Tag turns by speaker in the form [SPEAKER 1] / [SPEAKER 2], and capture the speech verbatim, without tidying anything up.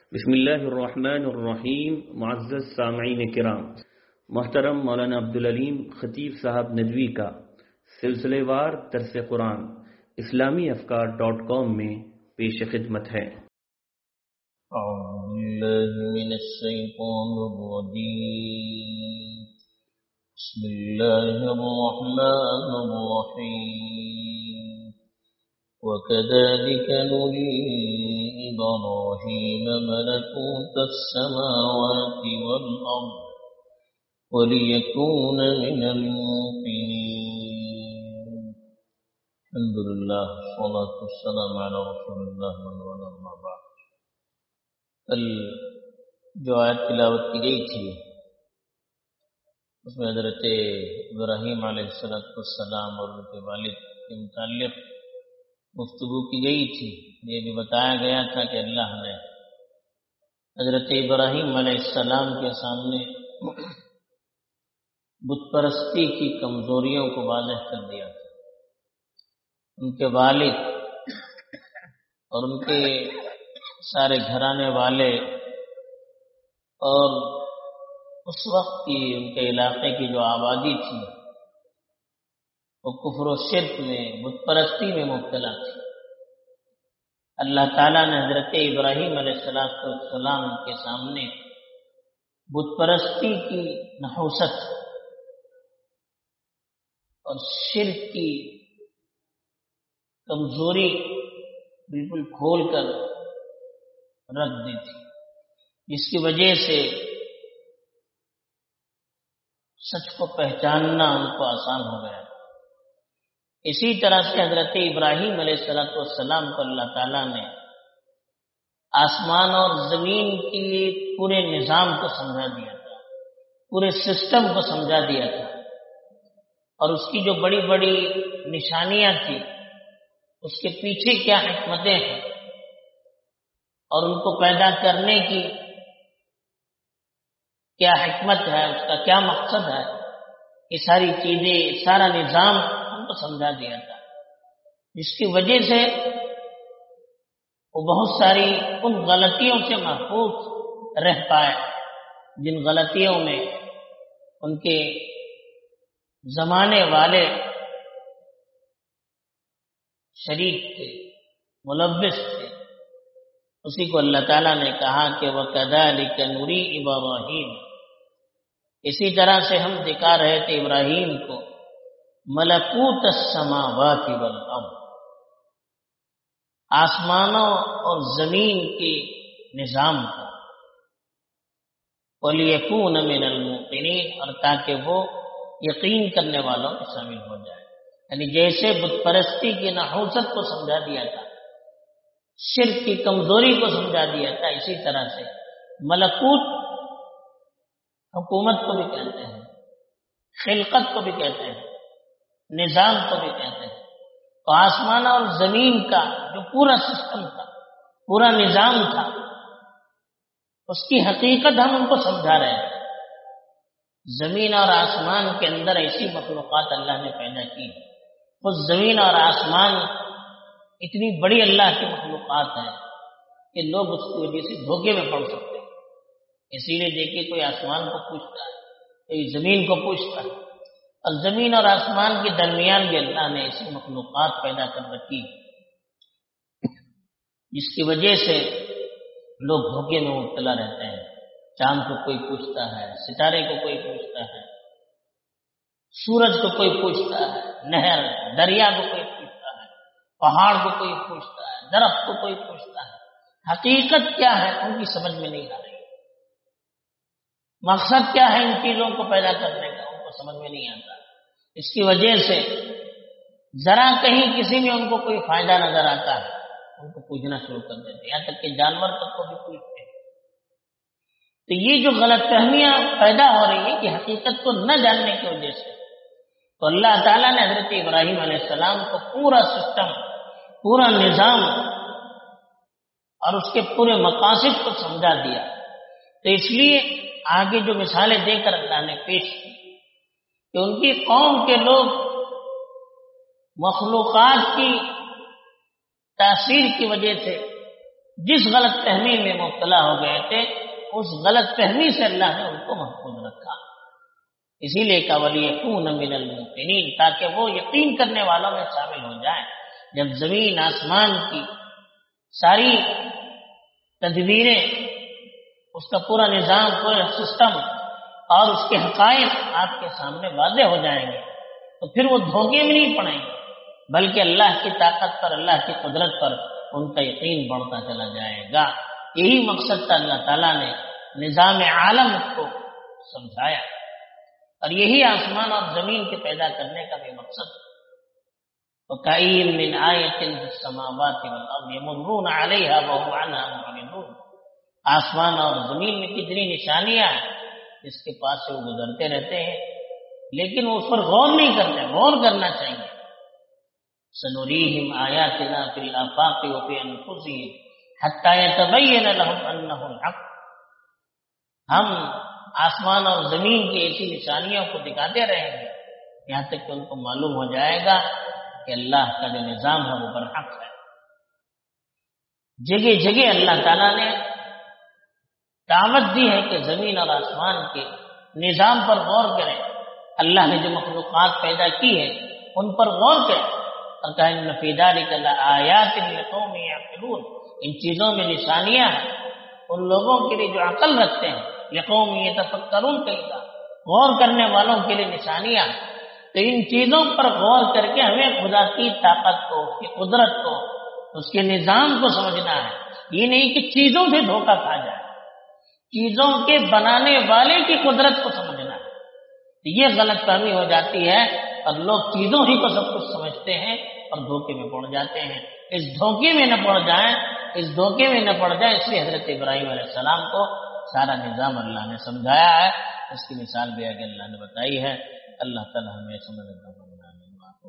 [SPEAKER 1] بسم اللہ الرحمن الرحیم. معزز سامعین کرام، محترم مولانا عبدالعلیم خطیب صاحب ندوی کا سلسلے وار درس قرآن اسلامی افکار ڈاٹ کام میں پیش خدمت ہے.
[SPEAKER 2] اعوذ باللہ من الشیطان الرجیم. بسم اللہ الرحمن الرحیم. وَكَذَلِكَ نُرِي إِبْرَاهِيمَ مَلَكُوتَ السَّمَاوَاتِ وَالْأَرْضِ وَلِيَكُونَ مِنَ الْمُوقِنِينَ. الحمد للہ والصلاة والسلام علی رسول اللہ وما بعد. کل جو آیت تلاوت کی گئی تھی اس میں حضرت ابراہیم علیہ السلام اور ان کے والد کے متعلق گفتگو کی گئی تھی. یہ بھی بتایا گیا تھا کہ اللہ نے حضرت ابراہیم علیہ السلام کے سامنے بت پرستی کی کمزوریوں کو واضح کر دیا تھا. ان کے والد اور ان کے سارے گھرانے والے اور اس وقت کی ان کے علاقے کی جو آبادی تھی وہ کفر و شرک میں بت پرستی میں مبتلا تھی. اللہ تعالیٰ نے حضرت ابراہیم علیہ السلام کے سامنے بت پرستی کی نحوست اور شرک کی کمزوری بالکل کھول کر رکھ دی تھی، جس کی وجہ سے سچ کو پہچاننا ان کو آسان ہو گیا. اسی طرح سے حضرت ابراہیم علیہ السلام کو اللہ تعالیٰ نے آسمان اور زمین کے پورے نظام کو سمجھا دیا تھا، پورے سسٹم کو سمجھا دیا تھا، اور اس کی جو بڑی بڑی نشانیاں تھیں، اس کے پیچھے کیا حکمتیں ہیں اور ان کو پیدا کرنے کی کیا حکمت ہے، اس کا کیا مقصد ہے، یہ ساری چیزیں، سارا نظام کو سمجھا دیا تھا، جس کی وجہ سے وہ بہت ساری ان غلطیوں سے محفوظ رہ پائے جن غلطیوں میں ان کے زمانے والے شریک تھے، ملوث تھے. اسی کو اللہ تعالیٰ نے کہا کہ وَكَذَلِكَ نُرِي إِبْرَاهِيمَ، اسی طرح سے ہم دکھا رہے تھے ابراہیم کو ملکوت السماوات والارض، آسمانوں اور زمین کے نظام کو، وَلِيَكُونَ مِنَ الْمُوقِنِينَ، اور تاکہ وہ یقین کرنے والوں میں شامل ہو جائے. یعنی جیسے بت پرستی کی نحوست کو سمجھا دیا تھا، شرک کی کمزوری کو سمجھا دیا تھا، اسی طرح سے ملکوت حکومت کو بھی کہتے ہیں، خلقت کو بھی کہتے ہیں، نظام کو بھی کہتے ہیں. تو آسمان اور زمین کا جو پورا سسٹم تھا، پورا نظام تھا، اس کی حقیقت ہم ان کو سمجھا رہے ہیں. زمین اور آسمان کے اندر ایسی مخلوقات اللہ نے پیدا کی، وہ زمین اور آسمان اتنی بڑی اللہ کی مخلوقات ہیں کہ لوگ اس کی وجہ سے دھوکے میں پڑ سکتے ہیں. اسی لیے دیکھیے کوئی آسمان کو پوچھتا ہے، کوئی زمین کو پوچھتا ہے، اور زمین اور آسمان کے درمیان بھی اللہ نے ایسی مخلوقات پیدا کر رکھی جس کی وجہ سے لوگ دھوکے میں مبتلا رہتے ہیں. چاند کو کوئی پوچھتا ہے، ستارے کو کوئی پوچھتا ہے، سورج کو کوئی پوچھتا ہے، نہر دریا کو کوئی پوچھتا ہے، پہاڑ کو کوئی پوچھتا ہے، درخت کو کوئی پوچھتا ہے. حقیقت کیا ہے ان کی سمجھ میں نہیں آ رہی، مقصد کیا ہے ان چیزوں کو پیدا کرنے کا ان کو سمجھ میں نہیں آتا. اس کی وجہ سے ذرا کہیں کسی میں ان کو کوئی فائدہ نظر آتا ہے ان کو پوچھنا شروع کر دیتے، یہاں تک کہ جانور تک کو بھی پوچھتے ہیں. تو یہ جو غلط فہمیاں پیدا ہو رہی ہیں کہ حقیقت کو نہ جاننے کی وجہ سے، تو اللہ تعالیٰ نے حضرت ابراہیم علیہ السلام کو پورا سسٹم، پورا نظام اور اس کے پورے مقاصد کو سمجھا دیا. تو اس لیے آگے جو مثالیں دے کر اللہ نے پیش کی کہ ان کی قوم کے لوگ مخلوقات کی تاثیر کی وجہ سے جس غلط فہمی میں مبتلا ہو گئے تھے اس غلط فہمی سے اللہ نے ان کو محفوظ رکھا. اسی لیے کہ وَلِيَكُونَ مِنَ الْمُوقِنِينَ، تاکہ وہ یقین کرنے والوں میں شامل ہو جائیں. جب زمین آسمان کی ساری تدبیریں، اس کا پورا نظام، پورا سسٹم اور اس کے حقائق آپ کے سامنے واضح ہو جائیں گے تو پھر وہ دھوکے میں نہیں پڑیں گے، بلکہ اللہ کی طاقت پر، اللہ کی قدرت پر ان کا یقین بڑھتا چلا جائے گا. یہی مقصد تھا اللہ تعالیٰ نے نظام عالم کو سمجھایا، اور یہی آسمان اور زمین کے پیدا کرنے کا بھی مقصد. وَكَأَيٍّ مِّنْ آيَةٍ فِي السَّمَاوَاتِ وَالْأَرْضِ يَمُرُّونَ عَلَيْهَا وَهُمْ عَنْهَا مُعْرِضُونَ. آسمان اور زمین میں کتنی نشانیاں ہیں جس کے پاس سے وہ گزرتے رہتے ہیں، لیکن وہ اس پر غور نہیں کرتے. غور کرنا چاہیے. سَنُرِيهِمْ آيَاتِنَا فِي الْآفَاقِ وَفِي أَنفُسِهِمْ حَتَّى يَتَبَيَّنَ لَهُمْ أَنَّهُ الْحَقُّ. ہم آسمان اور زمین کی ایسی نشانیوں کو دکھاتے رہیں گے یہاں تک کہ ان کو معلوم ہو جائے گا کہ اللہ کا جو نظام ہے وہ برحق ہے. جگہ جگہ اللہ تعالیٰ نے دعوت دی ہے کہ زمین اور آسمان کے نظام پر غور کریں. اللہ نے جو مخلوقات پیدا کی ہے ان پر غور کریں، اور کہا ان فی ذلک لآیات لقوم یعقلون. ان چیزوں میں نشانیاں ہیں ان لوگوں کے لیے جو عقل رکھتے ہیں. لقوم یتفکرون کہا، غور کرنے والوں کے لیے نشانیاں. تو ان چیزوں پر غور کر کے ہمیں خدا کی طاقت کو، اس کی قدرت کو، اس کے نظام کو سمجھنا ہے. یہ نہیں کہ چیزوں سے دھوکہ کھا جائے، چیزوں کے بنانے والے کی قدرت کو سمجھنا ہے. یہ غلط فہمی ہو جاتی ہے اور لوگ چیزوں ہی کو سب کچھ سمجھتے ہیں اور دھوکے میں پڑ جاتے ہیں. اس دھوکے میں نہ پڑ جائیں، اس دھوکے میں نہ پڑ جائیں، اس لیے حضرت ابراہیم علیہ السلام کو سارا نظام اللہ نے سمجھایا ہے. اس کی مثال بھی آگے اللہ نے بتائی ہے. اللہ تعالی ہمیں سمجھنے